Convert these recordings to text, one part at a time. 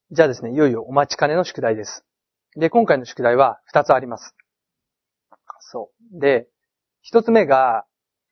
じゃあですね、いよいよお待ちかねの宿題です。で、今回の宿題は2つあります。そう。で、1つ目は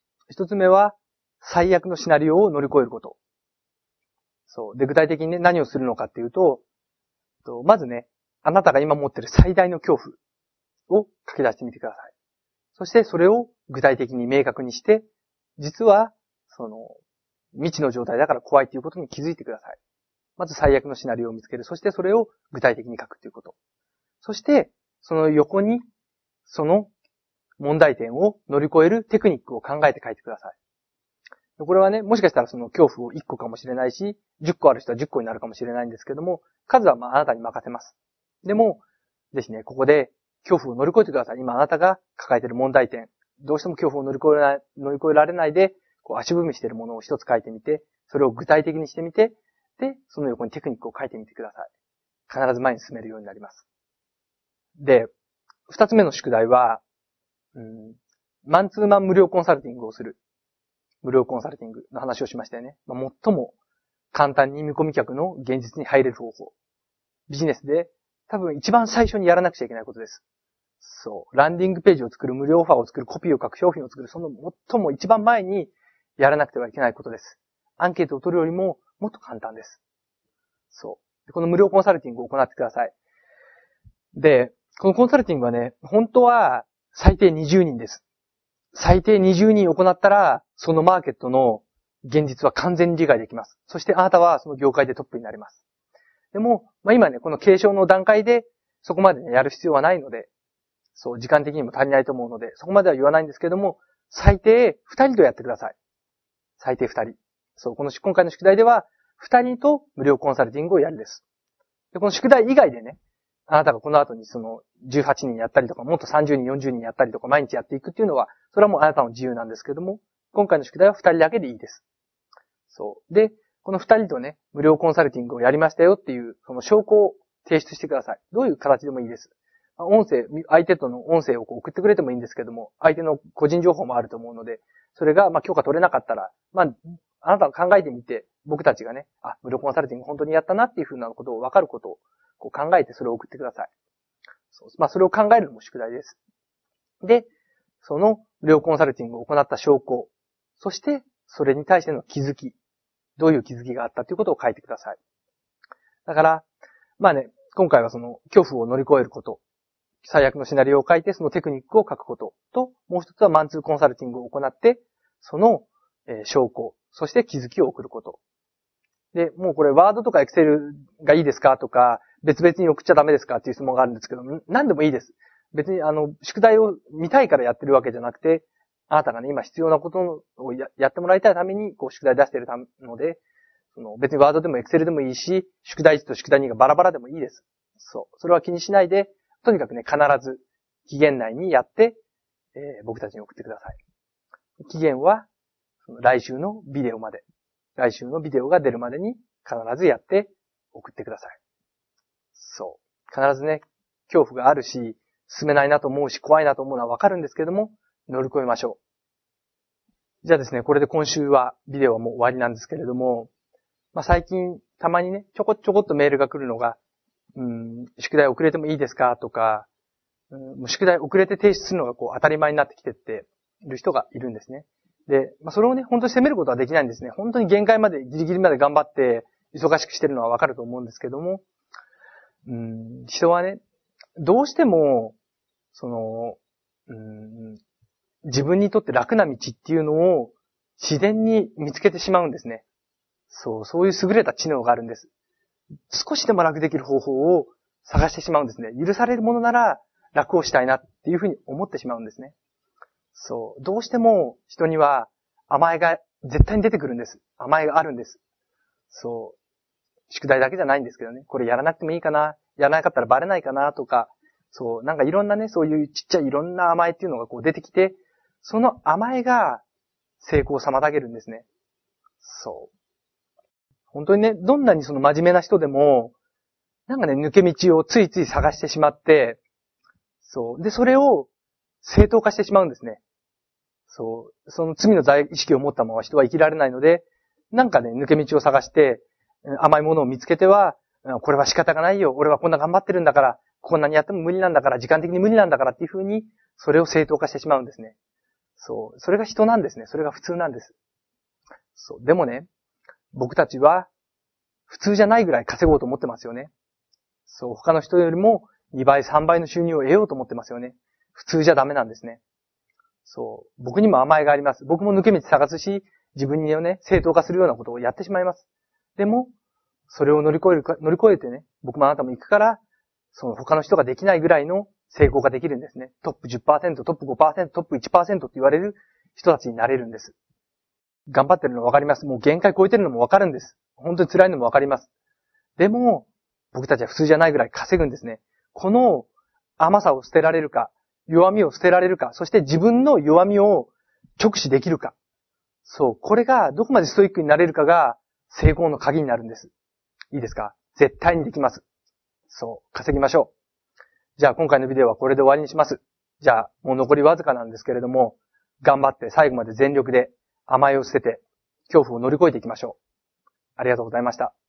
最悪のシナリオを乗り越えること。そう。で、具体的にね、何をするのかっていうと、まずね、あなたが今持っている最大の恐怖を書き出してみてください。そしてそれを具体的に明確にして、実は、未知の状態だから怖いということに気づいてください。まず最悪のシナリオを見つける。そしてそれを具体的に書くということ。そして、その横に、その問題点を乗り越えるテクニックを考えて書いてください。これはね、もしかしたらその恐怖を1個かもしれないし、10個ある人は10個になるかもしれないんですけども、数はあなたに任せます。でも、ぜひね、ここで恐怖を乗り越えてください。今あなたが抱えている問題点、どうしても恐怖を乗り越えられないで、足踏みしているものを一つ書いてみて、それを具体的にしてみて、で、その横にテクニックを書いてみてください。必ず前に進めるようになります。で、2つ目の宿題は、マンツーマン無料コンサルティングをする。無料コンサルティングの話をしましたよね。最も簡単に見込み客の現実に入れる方法。ビジネスで多分一番最初にやらなくちゃいけないことです。そう。ランディングページを作る、無料オファーを作る、コピーを書く、商品を作る、その最も一番前にやらなくてはいけないことです。アンケートを取るよりももっと簡単です。そう。この無料コンサルティングを行ってください。で、このコンサルティングはね、本当は最低20人です。最低20人行ったら、そのマーケットの現実は完全に理解できます。そしてあなたはその業界でトップになれます。でも、今ね、この継承の段階で、そこまでね、やる必要はないので、そう、時間的にも足りないと思うので、そこまでは言わないんですけども、最低2人とやってください。最低2人。そう、今回の宿題では、2人と無料コンサルティングをやるです。で、この宿題以外でね、あなたがこの後に18人やったりとか、もっと30人、40人やったりとか、毎日やっていくっていうのは、それはもうあなたの自由なんですけども、今回の宿題は2人だけでいいです。そう。で、この2人とね、無料コンサルティングをやりましたよっていう、その証拠を提出してください。どういう形でもいいです。相手との音声を送ってくれてもいいんですけども、相手の個人情報もあると思うので、それが許可取れなかったら、あなたが考えてみて、僕たちがね、無料コンサルティング本当にやったなっていうふうなことを分かることを考えてそれを送ってください。それを考えるのも宿題です。で、その無料コンサルティングを行った証拠、そしてそれに対しての気づき、どういう気づきがあったということを書いてください。だから、今回はその恐怖を乗り越えること、最悪のシナリオを書いてそのテクニックを書くことと、もう一つはマンツーコンサルティングを行って、その証拠、そして気づきを送ること。で、もうこれワードとかエクセルがいいですかとか、別々に送っちゃダメですかっていう質問があるんですけど、何でもいいです。別に宿題を見たいからやってるわけじゃなくて、あなたがね、今必要なことをやってもらいたいために、宿題出しているので、別にワードでもエクセルでもいいし、宿題1と宿題2がバラバラでもいいです。そう。それは気にしないで、とにかくね、必ず期限内にやって、僕たちに送ってください。期限は、来週のビデオまで。来週のビデオが出るまでに必ずやって送ってください。そう。必ずね、恐怖があるし、進めないなと思うし、怖いなと思うのはわかるんですけども、乗り越えましょう。じゃあですね、これで今週は、ビデオはもう終わりなんですけれども、最近、たまにね、ちょこっとメールが来るのが、宿題遅れてもいいですかとか、宿題遅れて提出するのが当たり前になってきてっている人がいるんですね。で、それをね、本当に責めることはできないんですね。本当に限界まで、ギリギリまで頑張って、忙しくしてるのはわかると思うんですけども、人はね、どうしても、自分にとって楽な道っていうのを自然に見つけてしまうんですね。そういう優れた知能があるんです。少しでも楽できる方法を探してしまうんですね。許されるものなら楽をしたいなっていうふうに思ってしまうんですね。どうしても人には甘えが絶対に出てくるんです。甘えがあるんです。宿題だけじゃないんですけどね。これやらなくてもいいかな。やらなかったらバレないかなとか、いろんなね、そういうちっちゃいいろんな甘えっていうのが出てきて、その甘えが成功を妨げるんですね。本当にね、どんなに真面目な人でも、抜け道をついつい探してしまって、で、それを正当化してしまうんですね。その罪の意識を持ったまま人は生きられないので、抜け道を探して、甘いものを見つけては、 これは仕方がないよ。俺はこんな頑張ってるんだから、こんなにやっても無理なんだから、時間的に無理なんだからっていうふうに、それを正当化してしまうんですね。そう。それが人なんですね。それが普通なんです。そう。でもね、僕たちは、普通じゃないぐらい稼ごうと思ってますよね。そう。他の人よりも2倍、3倍の収入を得ようと思ってますよね。普通じゃダメなんですね。そう。僕にも甘えがあります。僕も抜け道探すし、自分にね、正当化するようなことをやってしまいます。でも、それを乗り越えてね、僕もあなたも行くから、その他の人ができないぐらいの成功ができるんですね。トップ 10%、トップ 5%、トップ 1% って言われる人たちになれるんです。頑張ってるの分かります。もう限界超えてるのも分かるんです。本当に辛いのも分かります。でも、僕たちは普通じゃないぐらい稼ぐんですね。この甘さを捨てられるか、弱みを捨てられるか、そして自分の弱みを直視できるか。そう、これがどこまでストイックになれるかが成功の鍵になるんです。いいですか？絶対にできます。そう、稼ぎましょう。じゃあ今回のビデオはこれで終わりにします。じゃあもう残りわずかなんですけれども、頑張って最後まで全力で甘えを捨てて恐怖を乗り越えていきましょう。ありがとうございました。